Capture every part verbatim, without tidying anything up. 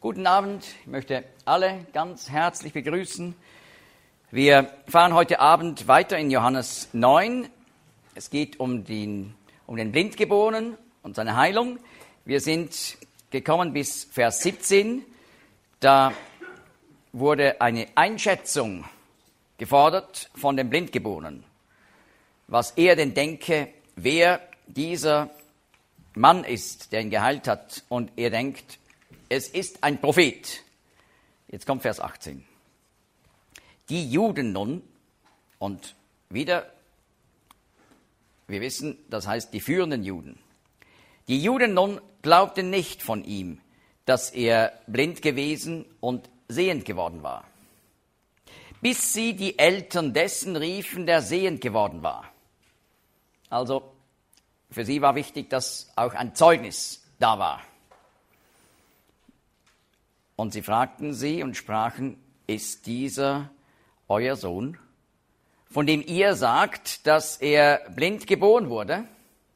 Guten Abend, ich möchte alle ganz herzlich begrüßen. Wir fahren heute Abend weiter in Johannes neun. Es geht um den, um den Blindgeborenen und seine Heilung. Wir sind gekommen bis Vers siebzehn. Da wurde eine Einschätzung gefordert von dem Blindgeborenen, was er denn denke, wer dieser Mann ist, der ihn geheilt hat. Und er denkt, es ist ein Prophet. Jetzt kommt Vers achtzehn. Die Juden nun, und wieder, wir wissen, das heißt die führenden Juden. Die Juden nun glaubten nicht von ihm, dass er blind gewesen und sehend geworden war, bis sie die Eltern dessen riefen, der sehend geworden war. Also für sie war wichtig, dass auch ein Zeugnis da war. Und sie fragten sie und sprachen, ist dieser euer Sohn, von dem ihr sagt, dass er blind geboren wurde?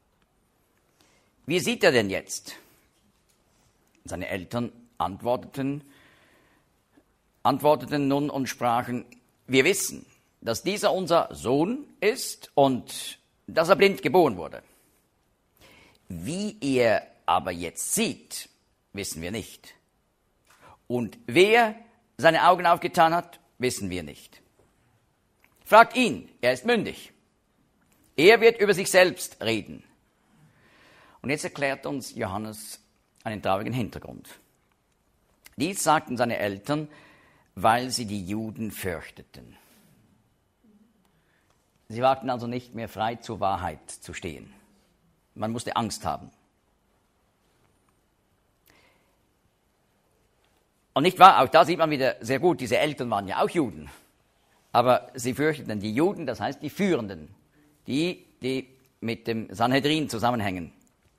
Wie sieht er denn jetzt? Seine Eltern antworteten, antworteten nun und sprachen, wir wissen, dass dieser unser Sohn ist und dass er blind geboren wurde. Wie er aber jetzt sieht, wissen wir nicht. Und wer seine Augen aufgetan hat, wissen wir nicht. Fragt ihn, er ist mündig. Er wird über sich selbst reden. Und jetzt erklärt uns Johannes einen traurigen Hintergrund. Dies sagten seine Eltern, weil sie die Juden fürchteten. Sie wagten also nicht mehr frei zur Wahrheit zu stehen. Man musste Angst haben. Und nicht wahr, auch da sieht man wieder sehr gut, diese Eltern waren ja auch Juden. Aber sie fürchteten die Juden, das heißt die Führenden, die, die mit dem Sanhedrin zusammenhängen.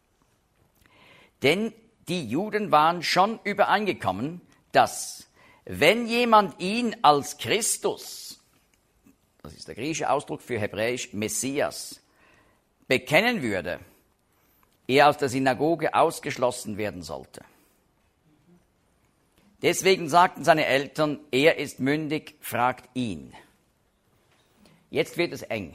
Denn die Juden waren schon übereingekommen, dass wenn jemand ihn als Christus, das ist der griechische Ausdruck für hebräisch Messias, bekennen würde, er aus der Synagoge ausgeschlossen werden sollte. Deswegen sagten seine Eltern, er ist mündig, fragt ihn. Jetzt wird es eng.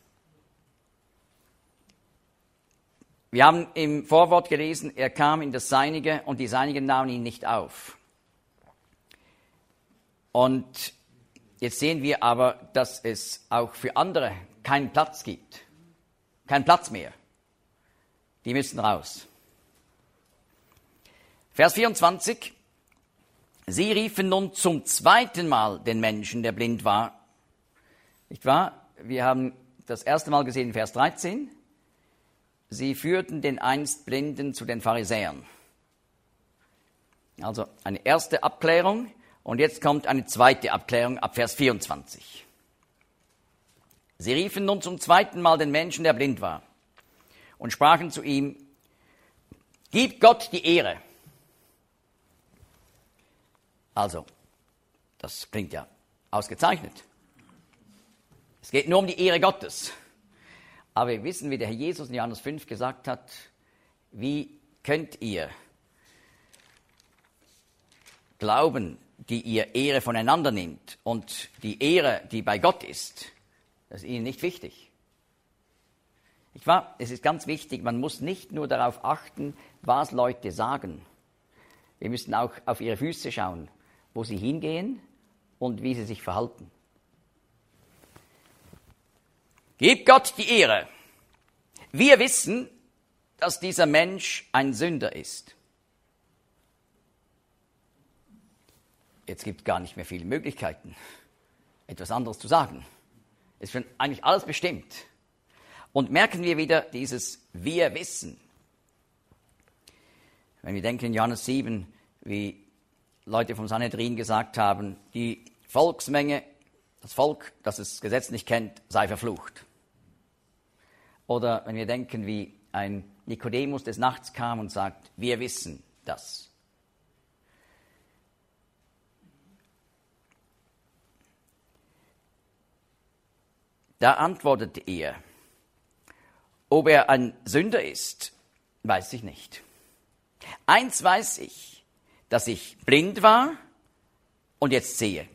Wir haben im Vorwort gelesen, er kam in das Seinige und die Seinigen nahmen ihn nicht auf. Und jetzt sehen wir aber, dass es auch für andere keinen Platz gibt. Keinen Platz mehr. Die müssen raus. Vers vierundzwanzig. Sie riefen nun zum zweiten Mal den Menschen, der blind war. Nicht wahr? Wir haben das erste Mal gesehen in Vers dreizehn. Sie führten den einst Blinden zu den Pharisäern. Also eine erste Abklärung und jetzt kommt eine zweite Abklärung ab Vers vierundzwanzig. Sie riefen nun zum zweiten Mal den Menschen, der blind war, und sprachen zu ihm, gib Gott die Ehre. Also, das klingt ja ausgezeichnet. Es geht nur um die Ehre Gottes. Aber wir wissen, wie der Herr Jesus in Johannes fünf gesagt hat, wie könnt ihr glauben, die ihr Ehre voneinander nimmt und die Ehre, die bei Gott ist, das ist ihnen nicht wichtig. Nicht wahr? Es ist ganz wichtig, man muss nicht nur darauf achten, was Leute sagen. Wir müssen auch auf ihre Füße schauen, wo sie hingehen und wie sie sich verhalten. Gib Gott die Ehre. Wir wissen, dass dieser Mensch ein Sünder ist. Jetzt gibt es gar nicht mehr viele Möglichkeiten, etwas anderes zu sagen. Es ist schon eigentlich alles bestimmt. Und merken wir wieder dieses Wir wissen. Wenn wir denken in Johannes sieben, wie Leute vom Sanhedrin gesagt haben, die Volksmenge, das Volk, das das Gesetz nicht kennt, sei verflucht. Oder wenn wir denken, wie ein Nikodemus des Nachts kam und sagt, wir wissen das. Da antwortete er, ob er ein Sünder ist, weiß ich nicht. Eins weiß ich, dass ich blind war und jetzt sehe.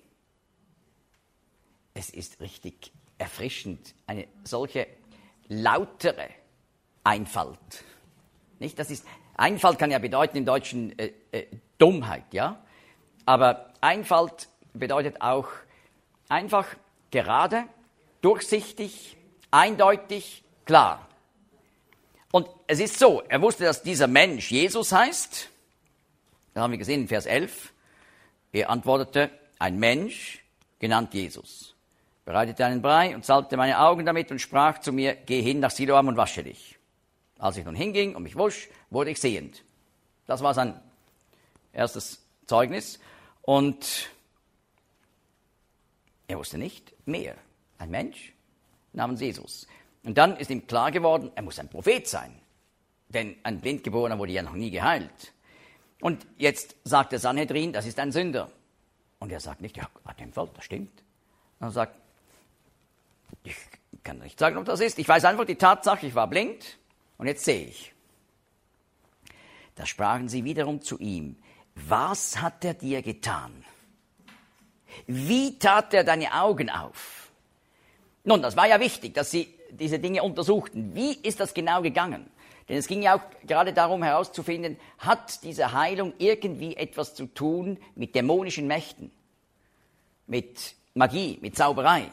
Es ist richtig erfrischend, eine solche lautere Einfalt. Nicht? Das ist, Einfalt kann ja bedeuten im Deutschen äh, äh, Dummheit, ja? Aber Einfalt bedeutet auch einfach gerade, durchsichtig, eindeutig, klar. Und es ist so, er wusste, dass dieser Mensch Jesus heißt. Das haben wir gesehen in Vers elf. Er antwortete, ein Mensch, genannt Jesus, bereitete einen Brei und salbte meine Augen damit und sprach zu mir, geh hin nach Siloam und wasche dich. Als ich nun hinging und mich wusch, wurde ich sehend. Das war sein erstes Zeugnis. Und er wusste nicht mehr. Ein Mensch namens Jesus. Und dann ist ihm klar geworden, er muss ein Prophet sein. Denn ein Blindgeborener wurde ja noch nie geheilt. Und jetzt sagt der Sanhedrin, das ist ein Sünder. Und er sagt nicht, ja, hat dem Fall, das stimmt. Und er sagt, ich kann nicht sagen, ob das ist. Ich weiß einfach die Tatsache, ich war blind und jetzt sehe ich. Da sprachen sie wiederum zu ihm, was hat er dir getan? Wie tat er deine Augen auf? Nun, das war ja wichtig, dass sie diese Dinge untersuchten. Wie ist das genau gegangen? Denn es ging ja auch gerade darum herauszufinden, hat diese Heilung irgendwie etwas zu tun mit dämonischen Mächten, mit Magie, mit Zauberei.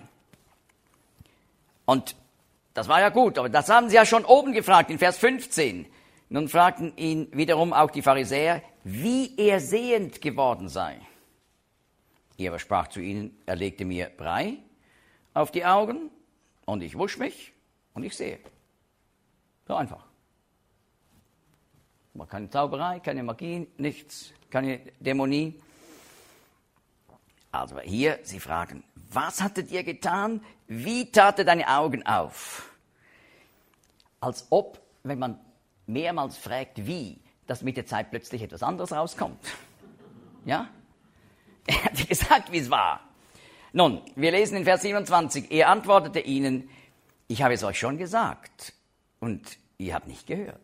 Und das war ja gut, aber das haben sie ja schon oben gefragt, in Vers fünfzehn. Nun fragten ihn wiederum auch die Pharisäer, wie er sehend geworden sei. Er aber sprach zu ihnen, er legte mir Brei auf die Augen und ich wusch mich und ich sehe. So einfach. War keine Zauberei, keine Magie, nichts, keine Dämonie. Also hier, sie fragen, was hat er dir getan? Wie tat er deine Augen auf? Als ob, wenn man mehrmals fragt, wie, dass mit der Zeit plötzlich etwas anderes rauskommt. Ja? Er hat gesagt, wie es war. Nun, wir lesen in Vers siebenundzwanzig, er antwortete ihnen, ich habe es euch schon gesagt und ihr habt nicht gehört.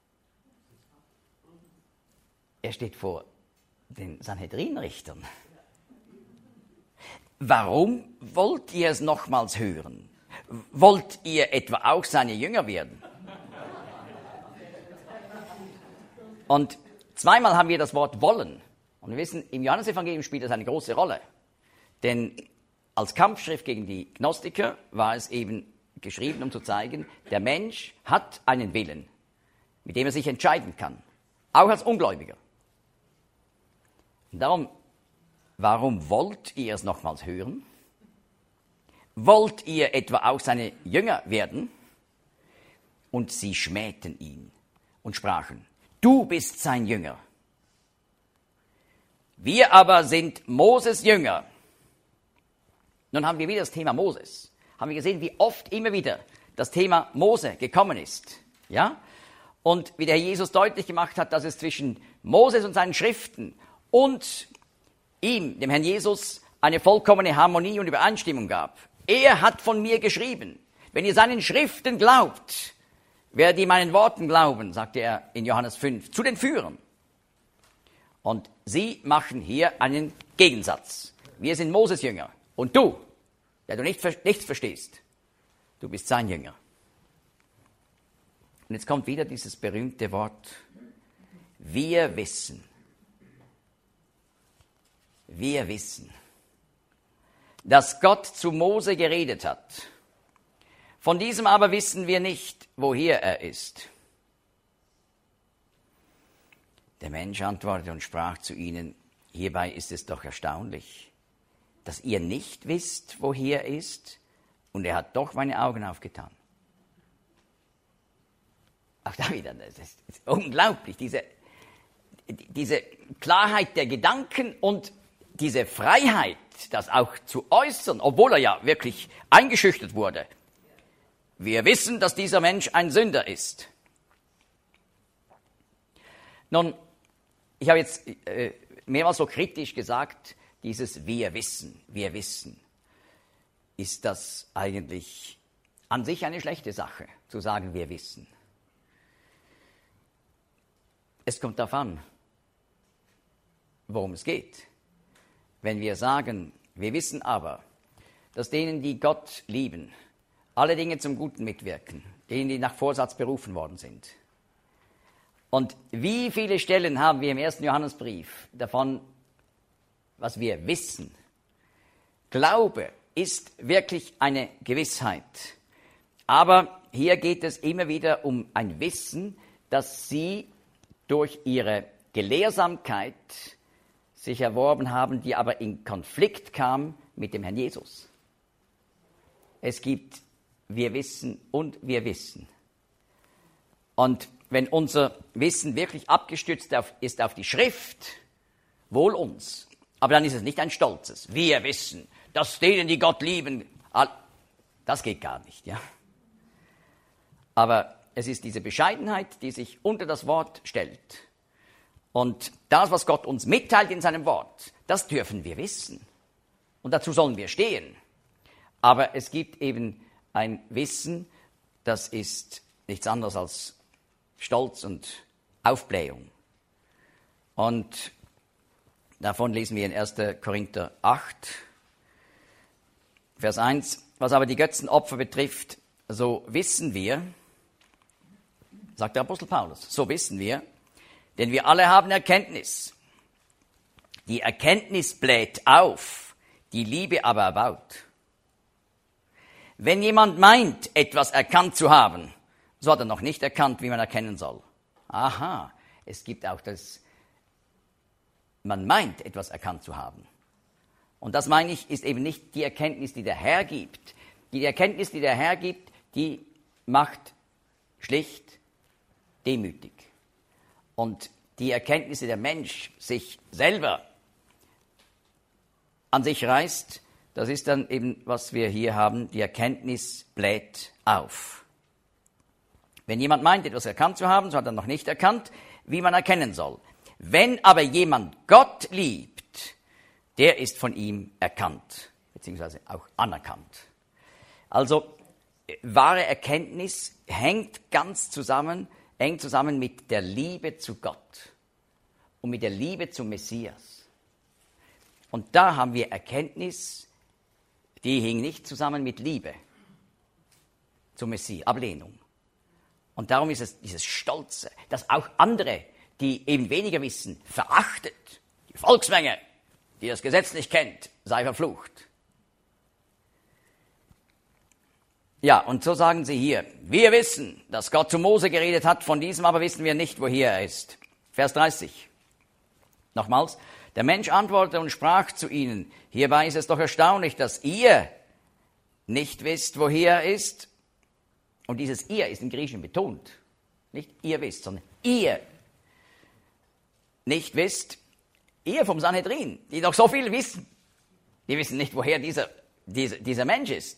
Er steht vor den Sanhedrin-Richtern. Warum wollt ihr es nochmals hören? Wollt ihr etwa auch seine Jünger werden? Und zweimal haben wir das Wort wollen. Und wir wissen, im Johannesevangelium spielt das eine große Rolle. Denn als Kampfschrift gegen die Gnostiker war es eben geschrieben, um zu zeigen, der Mensch hat einen Willen, mit dem er sich entscheiden kann. Auch als Ungläubiger. Und darum, warum wollt ihr es nochmals hören? Wollt ihr etwa auch seine Jünger werden? Und sie schmähten ihn und sprachen, du bist sein Jünger. Wir aber sind Moses Jünger. Nun haben wir wieder das Thema Moses. Haben wir gesehen, wie oft immer wieder das Thema Mose gekommen ist. Ja? Und wie der Herr Jesus deutlich gemacht hat, dass es zwischen Moses und seinen Schriften und ihm, dem Herrn Jesus, eine vollkommene Harmonie und Übereinstimmung gab. Er hat von mir geschrieben. Wenn ihr seinen Schriften glaubt, werdet ihr meinen Worten glauben, sagte er in Johannes fünf, zu den Führern. Und sie machen hier einen Gegensatz. Wir sind Moses Jünger. Und du, der du nicht, nichts verstehst, du bist sein Jünger. Und jetzt kommt wieder dieses berühmte Wort, wir wissen. Wir wissen, dass Gott zu Mose geredet hat. Von diesem aber wissen wir nicht, woher er ist. Der Mensch antwortete und sprach zu ihnen, hierbei ist es doch erstaunlich, dass ihr nicht wisst, woher er ist, und er hat doch meine Augen aufgetan. Auch da wieder, das ist, das ist unglaublich, diese, diese Klarheit der Gedanken und diese Freiheit, das auch zu äußern, obwohl er ja wirklich eingeschüchtert wurde. Wir wissen, dass dieser Mensch ein Sünder ist. Nun, ich habe jetzt äh, mehrmals so kritisch gesagt, dieses wir wissen, wir wissen. Ist das eigentlich an sich eine schlechte Sache, zu sagen, wir wissen? Es kommt darauf an, worum es geht. Wenn wir sagen, wir wissen aber, dass denen, die Gott lieben, alle Dinge zum Guten mitwirken, denen, die nach Vorsatz berufen worden sind. Und wie viele Stellen haben wir im ersten Johannesbrief davon, was wir wissen? Glaube ist wirklich eine Gewissheit. Aber hier geht es immer wieder um ein Wissen, das sie durch ihre Gelehrsamkeit sich erworben haben, die aber in Konflikt kam mit dem Herrn Jesus. Es gibt wir wissen und wir wissen. Und wenn unser Wissen wirklich abgestützt auf, ist auf die Schrift, wohl uns. Aber dann ist es nicht ein stolzes. Wir wissen, dass denen, die Gott lieben, das geht gar nicht, ja. Aber es ist diese Bescheidenheit, die sich unter das Wort stellt. Und das, was Gott uns mitteilt in seinem Wort, das dürfen wir wissen. Und dazu sollen wir stehen. Aber es gibt eben ein Wissen, das ist nichts anderes als Stolz und Aufblähung. Und davon lesen wir in erster Korinther acht, Vers eins. Was aber die Götzenopfer betrifft, so wissen wir, sagt der Apostel Paulus, so wissen wir, denn wir alle haben Erkenntnis. Die Erkenntnis bläht auf, die Liebe aber erbaut. Wenn jemand meint, etwas erkannt zu haben, so hat er noch nicht erkannt, wie man erkennen soll. Aha, es gibt auch das, man meint, etwas erkannt zu haben. Und das, meine ich, ist eben nicht die Erkenntnis, die der Herr gibt. Die Erkenntnis, die der Herr gibt, die macht schlicht demütig. Und die Erkenntnisse, die der Mensch sich selber an sich reißt, das ist dann eben, was wir hier haben, die Erkenntnis bläht auf. Wenn jemand meint, etwas erkannt zu haben, so hat er noch nicht erkannt, wie man erkennen soll. Wenn aber jemand Gott liebt, der ist von ihm erkannt, beziehungsweise auch anerkannt. Also, wahre Erkenntnis hängt ganz zusammen, eng zusammen mit der Liebe zu Gott und mit der Liebe zum Messias. Und da haben wir Erkenntnis, die hing nicht zusammen mit Liebe zum Messias, Ablehnung. Und darum ist es dieses Stolze, dass auch andere, die eben weniger wissen, verachtet. Die Volksmenge, die das Gesetz nicht kennt, sei verflucht. Ja, und so sagen sie hier, wir wissen, dass Gott zu Mose geredet hat, von diesem aber wissen wir nicht, woher er ist. Vers dreißig. Nochmals, der Mensch antwortete und sprach zu ihnen, hierbei ist es doch erstaunlich, dass ihr nicht wisst, woher er ist. Und dieses ihr ist im Griechischen betont. Nicht ihr wisst, sondern ihr nicht wisst, ihr vom Sanhedrin, die doch so viel wissen. Die wissen nicht, woher dieser, dieser, dieser Mensch ist.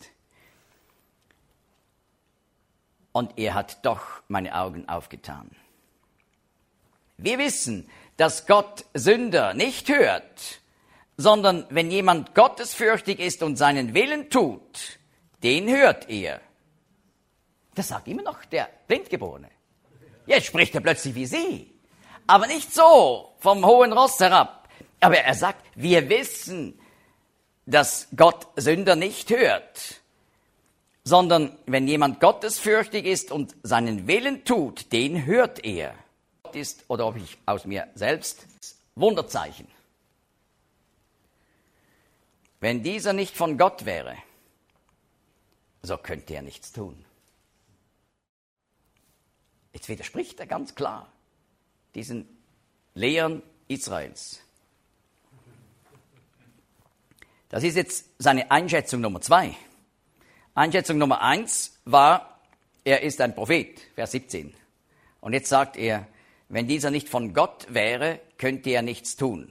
Und er hat doch meine Augen aufgetan. Wir wissen, dass Gott Sünder nicht hört, sondern wenn jemand gottesfürchtig ist und seinen Willen tut, den hört er. Das sagt immer noch der Blindgeborene. Jetzt spricht er plötzlich wie Sie, aber nicht so vom hohen Ross herab. Aber er sagt, wir wissen, dass Gott Sünder nicht hört, sondern wenn jemand gottesfürchtig ist und seinen Willen tut, den hört er. Ist, oder ob ich aus mir selbst, Wunderzeichen. Wenn dieser nicht von Gott wäre, so könnte er nichts tun. Jetzt widerspricht er ganz klar diesen Lehren Israels. Das ist jetzt seine Einschätzung Nummer zwei. Einschätzung Nummer eins war, er ist ein Prophet, Vers siebzehn. Und jetzt sagt er, wenn dieser nicht von Gott wäre, könnte er nichts tun.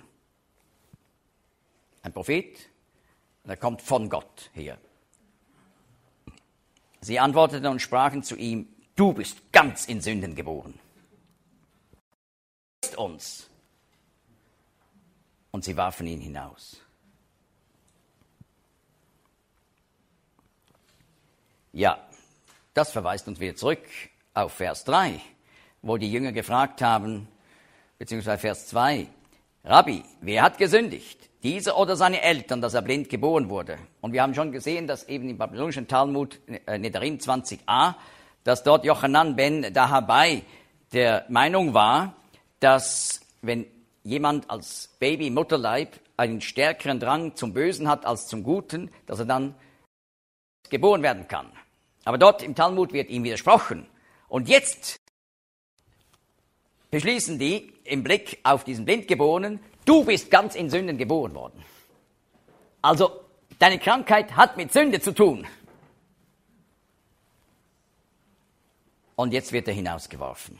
Ein Prophet, und er kommt von Gott her. Sie antworteten und sprachen zu ihm, du bist ganz in Sünden geboren. Uns. Und sie warfen ihn hinaus. Ja, das verweist uns wieder zurück auf Vers drei. Wo die Jünger gefragt haben, beziehungsweise Vers zwei, Rabbi, wer hat gesündigt? Dieser oder seine Eltern, dass er blind geboren wurde? Und wir haben schon gesehen, dass eben im babylonischen Talmud, äh, Nedarim zwanzig a, dass dort Jochanan ben Dahabai der Meinung war, dass wenn jemand als Baby im Mutterleib einen stärkeren Drang zum Bösen hat als zum Guten, dass er dann geboren werden kann. Aber dort im Talmud wird ihm widersprochen. Und jetzt beschließen die im Blick auf diesen Blindgeborenen, du bist ganz in Sünden geboren worden. Also deine Krankheit hat mit Sünde zu tun. Und jetzt wird er hinausgeworfen.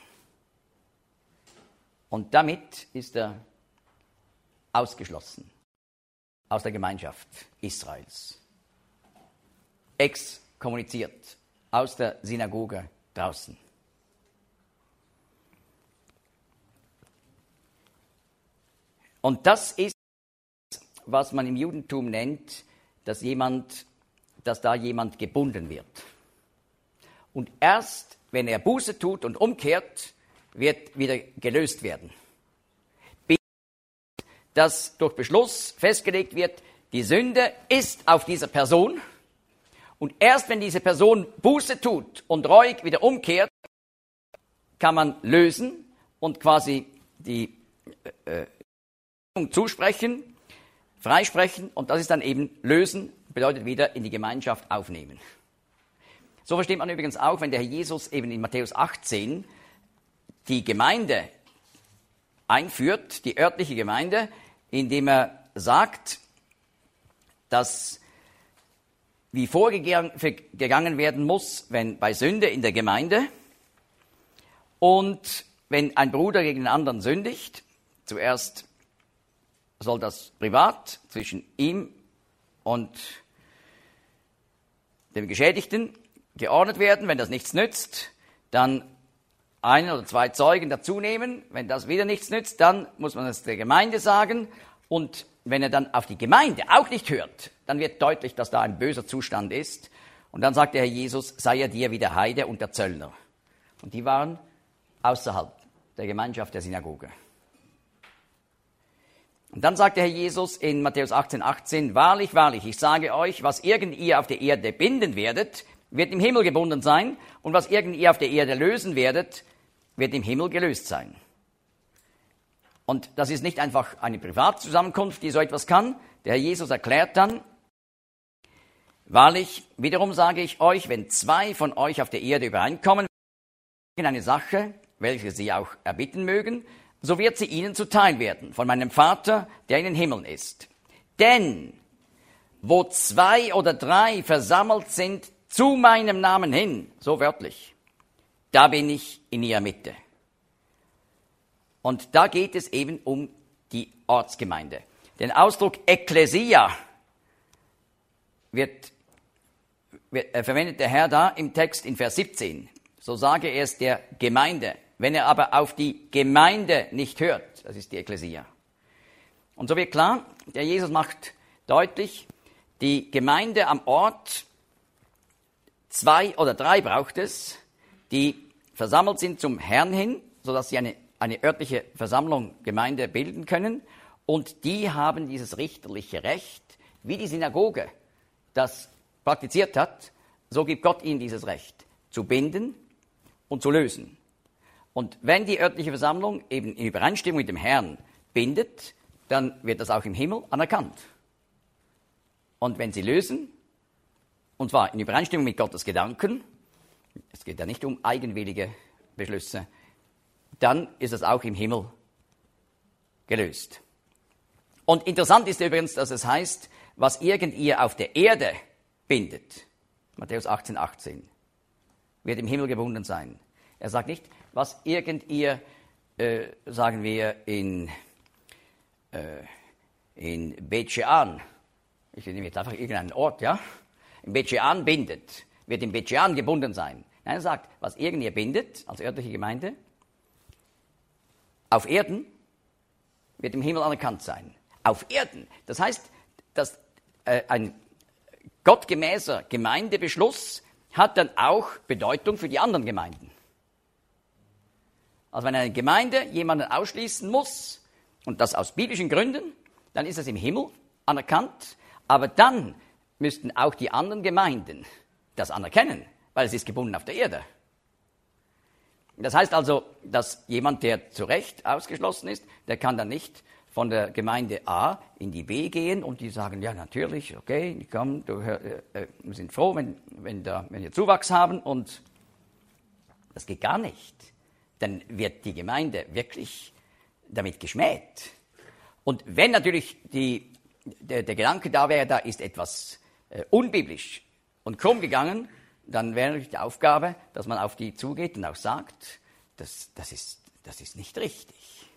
Und damit ist er ausgeschlossen aus der Gemeinschaft Israels. Exkommuniziert aus der Synagoge draußen. Und das ist, was man im Judentum nennt, dass jemand, dass da jemand gebunden wird. Und erst, wenn er Buße tut und umkehrt, wird wieder gelöst werden. Bis dass durch Beschluss festgelegt wird, die Sünde ist auf dieser Person. Und erst wenn diese Person Buße tut und reuig wieder umkehrt, kann man lösen und quasi die äh, zusprechen, freisprechen. Und das ist dann eben lösen, bedeutet wieder in die Gemeinschaft aufnehmen. So versteht man übrigens auch, wenn der Herr Jesus eben in Matthäus achtzehn die Gemeinde einführt, die örtliche Gemeinde, indem er sagt, dass wie vorgegangen werden muss, wenn bei Sünde in der Gemeinde und wenn ein Bruder gegen den anderen sündigt, zuerst soll das privat zwischen ihm und dem Geschädigten geordnet werden. Wenn das nichts nützt, dann einen oder zwei Zeugen dazu nehmen. Wenn das wieder nichts nützt, dann muss man es der Gemeinde sagen. Und wenn er dann auf die Gemeinde auch nicht hört, dann wird deutlich, dass da ein böser Zustand ist. Und dann sagt der Herr Jesus, sei er dir wie der Heide und der Zöllner. Und die waren außerhalb der Gemeinschaft der Synagoge. Und dann sagt der Herr Jesus in Matthäus achtzehn, achtzehn, wahrlich, wahrlich, ich sage euch, was irgend ihr auf der Erde binden werdet, wird im Himmel gebunden sein, und was irgend ihr auf der Erde lösen werdet, wird im Himmel gelöst sein. Und das ist nicht einfach eine Privatzusammenkunft, die so etwas kann. Der Herr Jesus erklärt dann, wahrlich, wiederum sage ich euch, wenn zwei von euch auf der Erde übereinkommen in eine Sache, welche sie auch erbitten mögen, so wird sie ihnen zuteil werden von meinem Vater, der in den Himmeln ist. Denn wo zwei oder drei versammelt sind zu meinem Namen hin, so wörtlich, da bin ich in ihrer Mitte. Und da geht es eben um die Ortsgemeinde. Den Ausdruck Ekklesia wird, wird äh, verwendet der Herr da im Text in Vers siebzehn. So sage er es der Gemeinde. Wenn er aber auf die Gemeinde nicht hört, das ist die Ekklesia. Und so wird klar, der Jesus macht deutlich, die Gemeinde am Ort, zwei oder drei braucht es, die versammelt sind zum Herrn hin, sodass sie eine, eine örtliche Versammlung, Gemeinde bilden können. Und die haben dieses richterliche Recht, wie die Synagoge das praktiziert hat, so gibt Gott ihnen dieses Recht, zu binden und zu lösen. Und wenn die örtliche Versammlung eben in Übereinstimmung mit dem Herrn bindet, dann wird das auch im Himmel anerkannt. Und wenn sie lösen, und zwar in Übereinstimmung mit Gottes Gedanken, es geht ja nicht um eigenwillige Beschlüsse, dann ist es auch im Himmel gelöst. Und interessant ist übrigens, dass es heißt, was irgend ihr auf der Erde bindet, Matthäus achtzehn, achtzehn, wird im Himmel gebunden sein. Er sagt nicht, was irgend ihr, äh, sagen wir, in, äh, in Bet Shean, ich nehme jetzt einfach irgendeinen Ort, ja, in Bet Shean bindet, wird in Bet Shean gebunden sein. Nein, er sagt, was irgend ihr bindet, als örtliche Gemeinde, auf Erden, wird im Himmel anerkannt sein. Auf Erden. Das heißt, dass äh, ein gottgemäßer Gemeindebeschluss hat dann auch Bedeutung für die anderen Gemeinden. Also wenn eine Gemeinde jemanden ausschließen muss und das aus biblischen Gründen, dann ist es im Himmel anerkannt, aber dann müssten auch die anderen Gemeinden das anerkennen, weil es ist gebunden auf der Erde. Das heißt also, dass jemand, der zu Recht ausgeschlossen ist, der kann dann nicht von der Gemeinde A in die B gehen und die sagen, ja natürlich, okay, komm, du, äh, äh, wir sind froh, wenn, wenn, da, wenn wir Zuwachs haben, und das geht gar nicht. Dann wird die Gemeinde wirklich damit geschmäht. Und wenn natürlich die, der, der Gedanke da wäre, da ist etwas äh, unbiblisch und krumm gegangen, dann wäre natürlich die Aufgabe, dass man auf die zugeht und auch sagt, das, das, ist, das ist nicht richtig.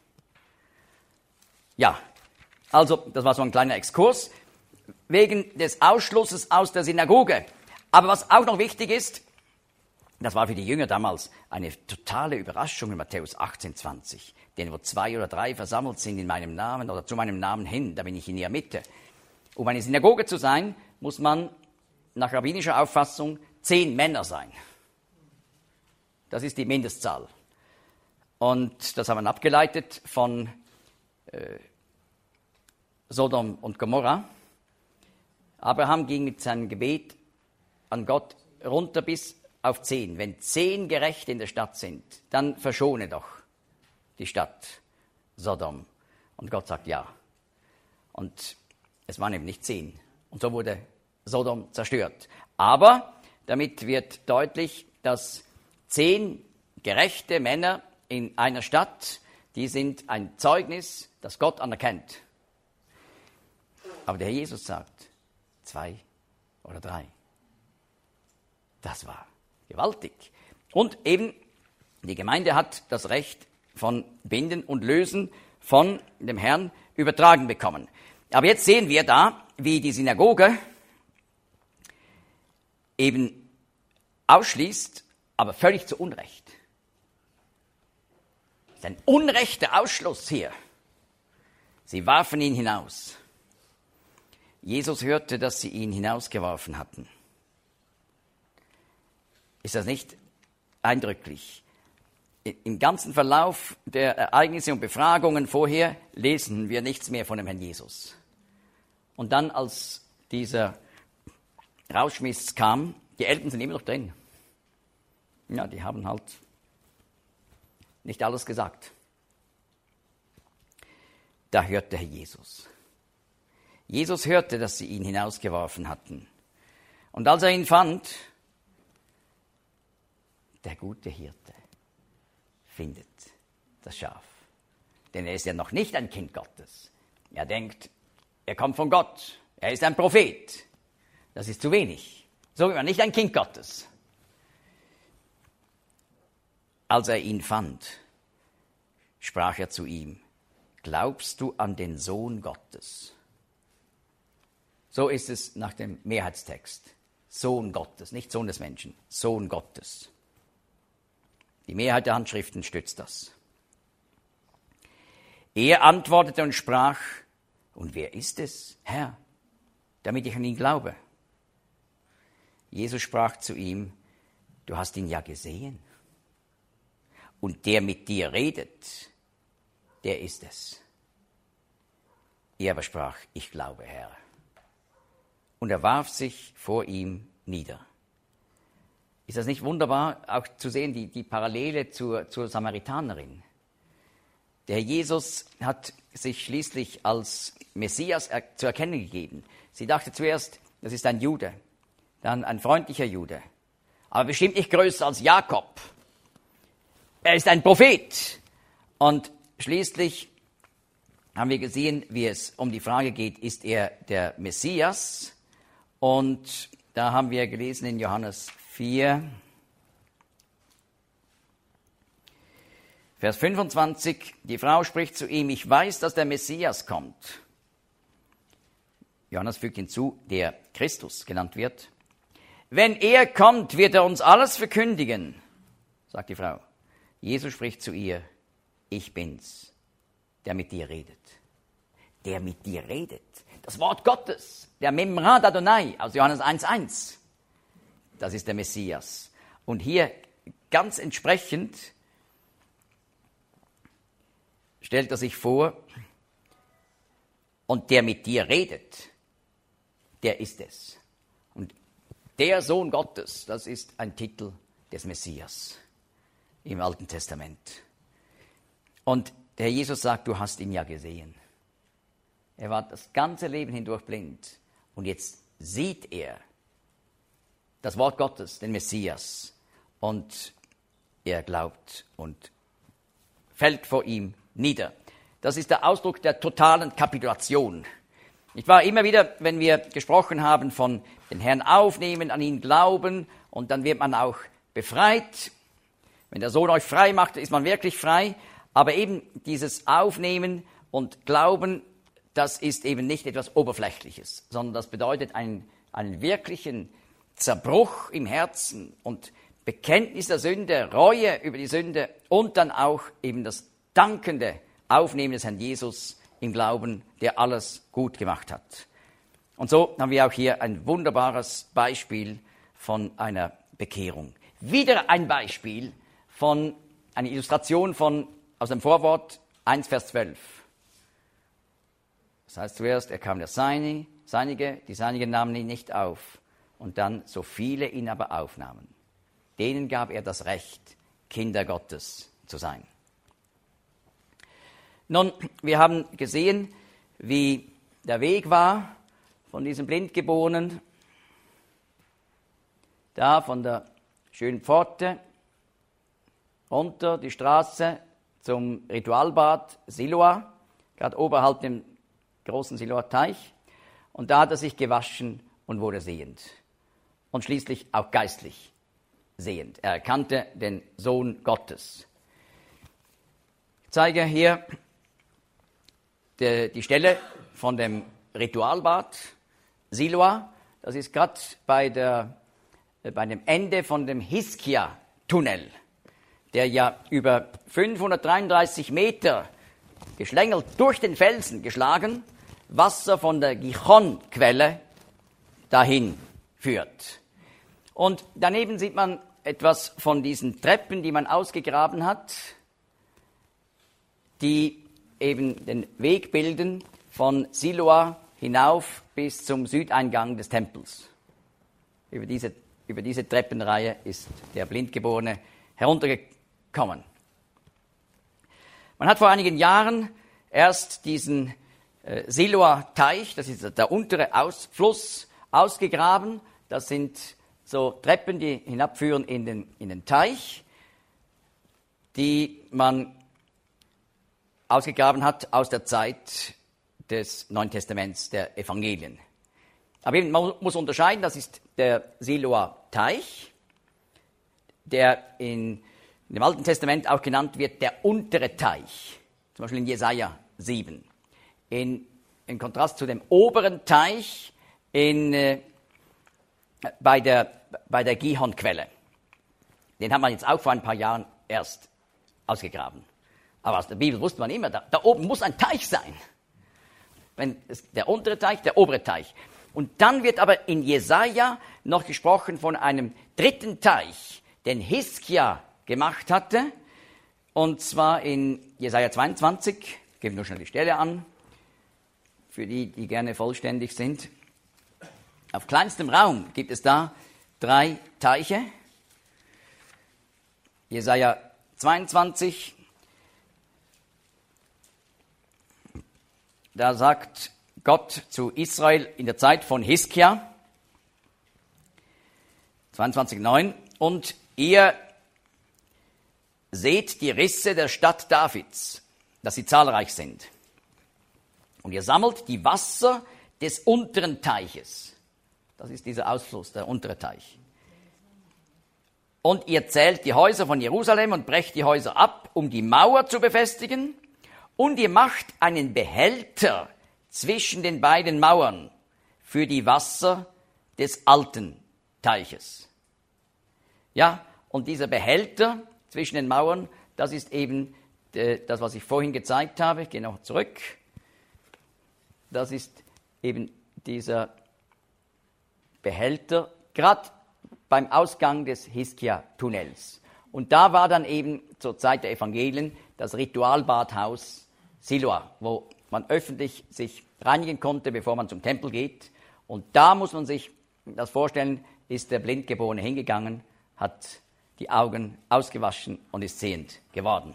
Ja, also das war so ein kleiner Exkurs wegen des Ausschlusses aus der Synagoge. Aber was auch noch wichtig ist, das war für die Jünger damals eine totale Überraschung in Matthäus achtzehn, zwanzig. Denn wo zwei oder drei versammelt sind in meinem Namen oder zu meinem Namen hin, da bin ich in ihrer Mitte. Um eine Synagoge zu sein, muss man nach rabbinischer Auffassung zehn Männer sein. Das ist die Mindestzahl. Und das haben wir abgeleitet von äh, Sodom und Gomorra. Abraham ging mit seinem Gebet an Gott runter bis auf zehn. Wenn zehn Gerechte in der Stadt sind, dann verschone doch die Stadt Sodom. Und Gott sagt ja. Und es waren eben nicht zehn. Und so wurde Sodom zerstört. Aber damit wird deutlich, dass zehn gerechte Männer in einer Stadt, die sind ein Zeugnis, das Gott anerkennt. Aber der Herr Jesus sagt, zwei oder drei. Das war gewaltig. Und eben, die Gemeinde hat das Recht von Binden und Lösen von dem Herrn übertragen bekommen. Aber jetzt sehen wir da, wie die Synagoge eben ausschließt, aber völlig zu Unrecht. Das ist ein unrechter Ausschluss hier. Sie warfen ihn hinaus. Jesus hörte, dass sie ihn hinausgeworfen hatten. Ist das nicht eindrücklich? Im ganzen Verlauf der Ereignisse und Befragungen vorher lesen wir nichts mehr von dem Herrn Jesus. Und dann, als dieser Rausschmiss kam, die Eltern sind immer noch drin. Ja, die haben halt nicht alles gesagt. Da hörte Herr Jesus. Jesus hörte, dass sie ihn hinausgeworfen hatten. Und als er ihn fand, der gute Hirte findet das Schaf. Denn er ist ja noch nicht ein Kind Gottes. Er denkt, er kommt von Gott. Er ist ein Prophet. Das ist zu wenig. So ist er nicht ein Kind Gottes. Als er ihn fand, sprach er zu ihm, glaubst du an den Sohn Gottes? So ist es nach dem Mehrheitstext. Sohn Gottes, nicht Sohn des Menschen, Sohn Gottes. Die Mehrheit der Handschriften stützt das. Er antwortete und sprach, und wer ist es, Herr, damit ich an ihn glaube? Jesus sprach zu ihm, du hast ihn ja gesehen. Und der mit dir redet, der ist es. Er aber sprach, ich glaube, Herr. Und er warf sich vor ihm nieder. Ist das nicht wunderbar, auch zu sehen, die, die Parallele zur, zur Samaritanerin? Der Herr Jesus hat sich schließlich als Messias er, zu erkennen gegeben. Sie dachte zuerst, das ist ein Jude, dann ein freundlicher Jude, aber bestimmt nicht größer als Jakob. Er ist ein Prophet. Und schließlich haben wir gesehen, wie es um die Frage geht, ist er der Messias? Und da haben wir gelesen in Johannes vier, Vers fünfundzwanzig, die Frau spricht zu ihm, ich weiß, dass der Messias kommt. Johannes fügt hinzu, der Christus genannt wird. Wenn er kommt, wird er uns alles verkündigen, sagt die Frau. Jesus spricht zu ihr, ich bin's, der mit dir redet. Der mit dir redet. Das Wort Gottes, der Memrad Adonai aus Johannes eins eins. Das ist der Messias. Und hier ganz entsprechend stellt er sich vor, und der mit dir redet, der ist es. Und der Sohn Gottes, das ist ein Titel des Messias im Alten Testament. Und der Herr Jesus sagt, du hast ihn ja gesehen. Er war das ganze Leben hindurch blind. Und jetzt sieht er das Wort Gottes, den Messias. Und er glaubt und fällt vor ihm nieder. Das ist der Ausdruck der totalen Kapitulation. Ich war immer wieder, wenn wir gesprochen haben von den Herrn aufnehmen, an ihn glauben und dann wird man auch befreit. Wenn der Sohn euch frei macht, ist man wirklich frei. Aber eben dieses Aufnehmen und Glauben, das ist eben nicht etwas Oberflächliches, sondern das bedeutet einen, einen wirklichen Zerbruch im Herzen und Bekenntnis der Sünde, Reue über die Sünde und dann auch eben das dankende Aufnehmen des Herrn Jesus im Glauben, der alles gut gemacht hat. Und so haben wir auch hier ein wunderbares Beispiel von einer Bekehrung. Wieder ein Beispiel von, eine Illustration von, aus dem Vorwort eins, Vers zwölf. Das heißt zuerst, er kam der Seine, Seinige, die Seinigen nahmen ihn nicht auf. Und dann, so viele ihn aber aufnahmen, denen gab er das Recht, Kinder Gottes zu sein. Nun, wir haben gesehen, wie der Weg war von diesem Blindgeborenen, da von der schönen Pforte runter die Straße zum Ritualbad Siloa, gerade oberhalb dem großen Siloa-Teich. Und da hat er sich gewaschen und wurde sehend. Und schließlich auch geistlich sehend. Er erkannte den Sohn Gottes. Ich zeige hier die, die Stelle von dem Ritualbad Siloa. Das ist gerade bei, der, bei dem Ende von dem Hiskia-Tunnel, der ja über fünfhundertdreiunddreißig Meter geschlängelt durch den Felsen geschlagen, Wasser von der Gichon-Quelle dahin führt. Und daneben sieht man etwas von diesen Treppen, die man ausgegraben hat, die eben den Weg bilden von Siloa hinauf bis zum Südeingang des Tempels. Über diese, über diese Treppenreihe ist der Blindgeborene heruntergekommen. Man hat vor einigen Jahren erst diesen äh, Siloa-Teich, das ist der untere Ausfluss, ausgegraben. Das sind so Treppen, die hinabführen in den, in den Teich, die man ausgegraben hat aus der Zeit des Neuen Testaments, der Evangelien. Aber eben, man muss unterscheiden, das ist der Siloa-Teich, der in, in dem Alten Testament auch genannt wird, der untere Teich, zum Beispiel in Jesaja sieben. In, in Kontrast zu dem oberen Teich in, äh, bei der, bei der Gihon-Quelle. Den hat man jetzt auch vor ein paar Jahren erst ausgegraben. Aber aus der Bibel wusste man immer, da, da oben muss ein Teich sein. Wenn es, der untere Teich, der obere Teich. Und dann wird aber in Jesaja noch gesprochen von einem dritten Teich, den Hiskia gemacht hatte. Und zwar in Jesaja zweiundzwanzig, ich gebe nur schnell die Stelle an, für die, die gerne vollständig sind. Auf kleinstem Raum gibt es da drei Teiche. Jesaja zweiundzwanzig, da sagt Gott zu Israel in der Zeit von Hiskia, zweiundzwanzig neun, und ihr seht die Risse der Stadt Davids, dass sie zahlreich sind. Und ihr sammelt die Wasser des unteren Teiches. Das ist dieser Ausfluss, der untere Teich. Und ihr zählt die Häuser von Jerusalem und brecht die Häuser ab, um die Mauer zu befestigen. Und ihr macht einen Behälter zwischen den beiden Mauern für die Wasser des alten Teiches. Ja, und dieser Behälter zwischen den Mauern, das ist eben das, was ich vorhin gezeigt habe. Ich gehe noch zurück. Das ist eben dieser Behälter, gerade beim Ausgang des Hiskia-Tunnels. Und da war dann eben zur Zeit der Evangelien das Ritualbadhaus Siloa, wo man öffentlich sich reinigen konnte, bevor man zum Tempel geht. Und da muss man sich das vorstellen, ist der Blindgeborene hingegangen, hat die Augen ausgewaschen und ist sehend geworden.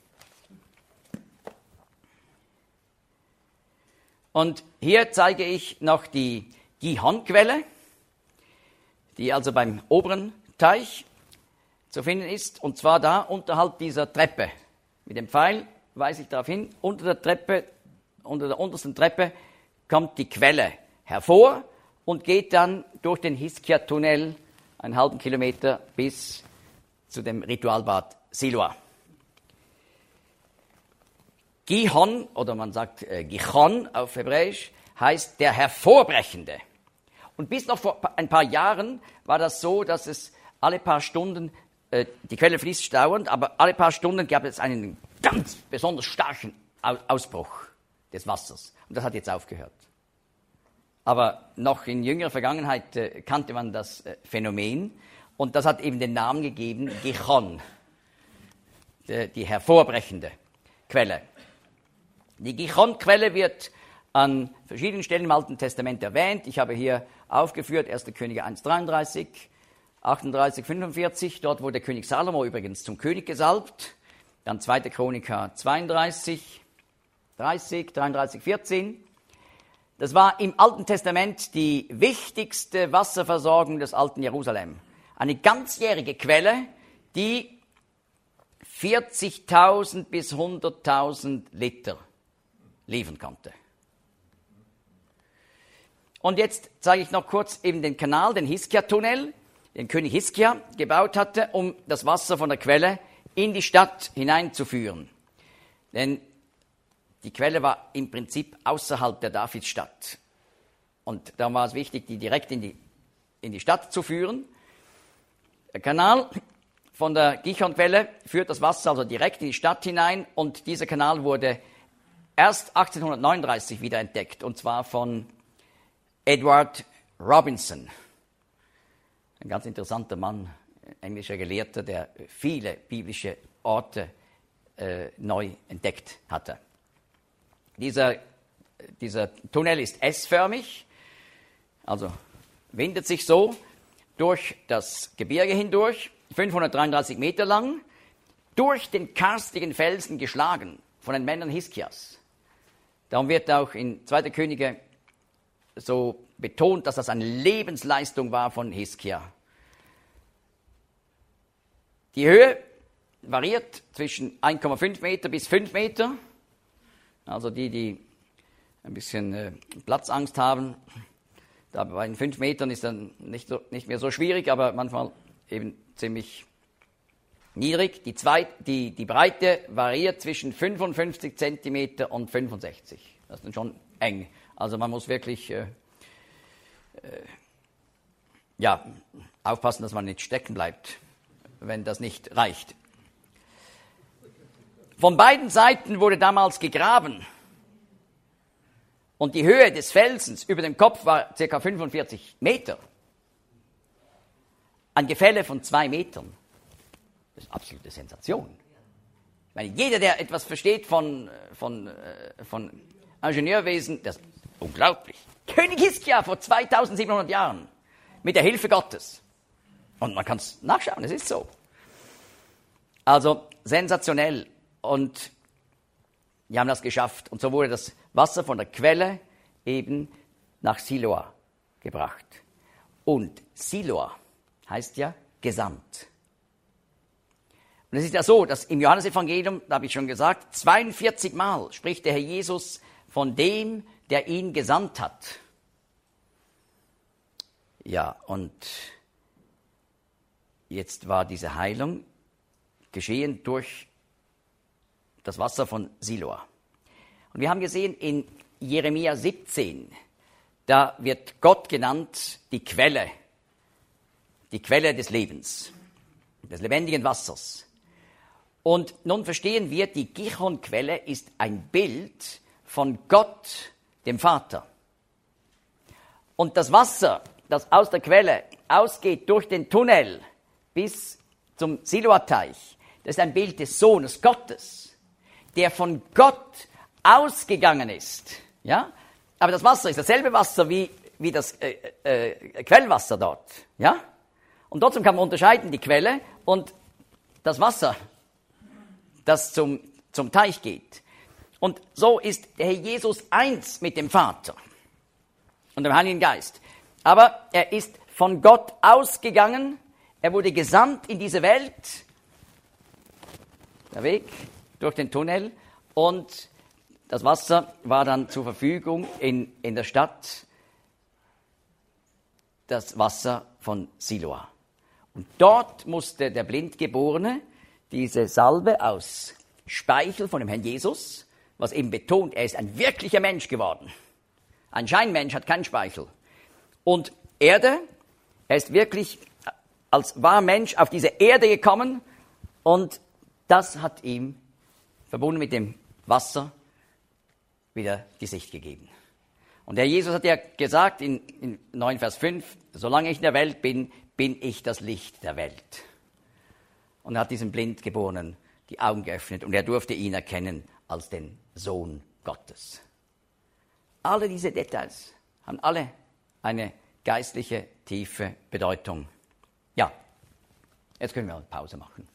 Und hier zeige ich noch die Gihon-Quelle, die also beim oberen Teich zu finden ist, und zwar da unterhalb dieser Treppe. Mit dem Pfeil weise ich darauf hin, unter der Treppe, unter der untersten Treppe kommt die Quelle hervor und geht dann durch den Hiskia-Tunnel einen halben Kilometer bis zu dem Ritualbad Siloa. Gihon, oder man sagt äh, Gichon auf Hebräisch, heißt der Hervorbrechende. Und bis noch vor ein paar Jahren war das so, dass es alle paar Stunden, äh, die Quelle fließt dauernd, aber alle paar Stunden gab es einen ganz besonders starken Ausbruch des Wassers. Und das hat jetzt aufgehört. Aber noch in jüngerer Vergangenheit äh, kannte man das äh, Phänomen und das hat eben den Namen gegeben, Gichon, die, die hervorbrechende Quelle. Die Gichon-Quelle wird an verschiedenen Stellen im Alten Testament erwähnt. Ich habe hier aufgeführt, erster Könige eins dreiunddreißig, achtunddreißig, fünfundvierzig, dort wurde König Salomo übrigens zum König gesalbt. Dann zweiter Chroniker zweiunddreißig, dreißig, dreiunddreißig, vierzehn. Das war im Alten Testament die wichtigste Wasserversorgung des alten Jerusalem. Eine ganzjährige Quelle, die vierzigtausend bis hunderttausend Liter liefern konnte. Und jetzt zeige ich noch kurz eben den Kanal, den Hiskia-Tunnel, den König Hiskia gebaut hatte, um das Wasser von der Quelle in die Stadt hineinzuführen. Denn die Quelle war im Prinzip außerhalb der Davidsstadt. Und da war es wichtig, die direkt in die, in die Stadt zu führen. Der Kanal von der Gichon-Quelle führt das Wasser also direkt in die Stadt hinein und dieser Kanal wurde erst achtzehnhundertneununddreißig wieder entdeckt, und zwar von Edward Robinson. Ein ganz interessanter Mann, englischer Gelehrter, der viele biblische Orte äh, neu entdeckt hatte. Dieser, dieser Tunnel ist S-förmig, also windet sich so durch das Gebirge hindurch, fünfhundertdreiunddreißig Meter lang, durch den karstigen Felsen geschlagen von den Männern Hiskias. Darum wird auch in zweiter Könige so betont, dass das eine Lebensleistung war von Hiskia. Die Höhe variiert zwischen eins Komma fünf Meter bis fünf Meter. Also die, die ein bisschen äh, Platzangst haben, da bei den fünf Metern ist dann nicht, so, nicht mehr so schwierig, aber manchmal eben ziemlich niedrig. Die, Zweit, die, die Breite variiert zwischen fünfundfünfzig Zentimeter und fünfundsechzig. Das ist dann schon eng. Also man muss wirklich äh, äh, ja, aufpassen, dass man nicht stecken bleibt, wenn das nicht reicht. Von beiden Seiten wurde damals gegraben und die Höhe des Felsens über dem Kopf war ca. fünfundvierzig Meter. Ein Gefälle von zwei Metern. Das ist eine absolute Sensation. Ich meine, jeder, der etwas versteht von, von, von Ingenieurwesen, das ist unglaublich. König Hiskia vor zweitausendsiebenhundert Jahren mit der Hilfe Gottes. Und man kann es nachschauen, es ist so. Also sensationell. Und die haben das geschafft. Und so wurde das Wasser von der Quelle eben nach Siloa gebracht. Und Siloa heißt ja gesandt. Und es ist ja so, dass im Johannesevangelium, da habe ich schon gesagt, zweiundvierzig Mal spricht der Herr Jesus von dem, der ihn gesandt hat. Ja, und jetzt war diese Heilung geschehen durch das Wasser von Siloa. Und wir haben gesehen, in Jeremia siebzehn, da wird Gott genannt die Quelle, die Quelle des Lebens, des lebendigen Wassers. Und nun verstehen wir, die Gichon-Quelle ist ein Bild von Gott, dem Vater. Und das Wasser, das aus der Quelle ausgeht durch den Tunnel bis zum Siloa-Teich, das ist ein Bild des Sohnes Gottes, der von Gott ausgegangen ist. Ja? Aber das Wasser ist dasselbe Wasser wie, wie das äh, äh, Quellwasser dort. Ja? Und trotzdem kann man unterscheiden, die Quelle und das Wasser, das zum, zum Teich geht. Und so ist der Herr Jesus eins mit dem Vater und dem Heiligen Geist. Aber er ist von Gott ausgegangen, er wurde gesandt in diese Welt, der Weg durch den Tunnel, und das Wasser war dann zur Verfügung in, in der Stadt, das Wasser von Siloa. Und dort musste der Blindgeborene diese Salbe aus Speichel von dem Herrn Jesus, was eben betont, er ist ein wirklicher Mensch geworden. Ein Scheinmensch hat keinen Speichel. Und Erde, er ist wirklich als wahrer Mensch auf diese Erde gekommen, und das hat ihm, verbunden mit dem Wasser, wieder die Sicht gegeben. Und der Jesus hat ja gesagt in, in neun Vers fünf, solange ich in der Welt bin, bin ich das Licht der Welt. Und er hat diesem Blindgeborenen die Augen geöffnet, und er durfte ihn erkennen als den Sohn Gottes. Alle diese Details haben alle eine geistliche, tiefe Bedeutung. Ja, jetzt können wir eine Pause machen.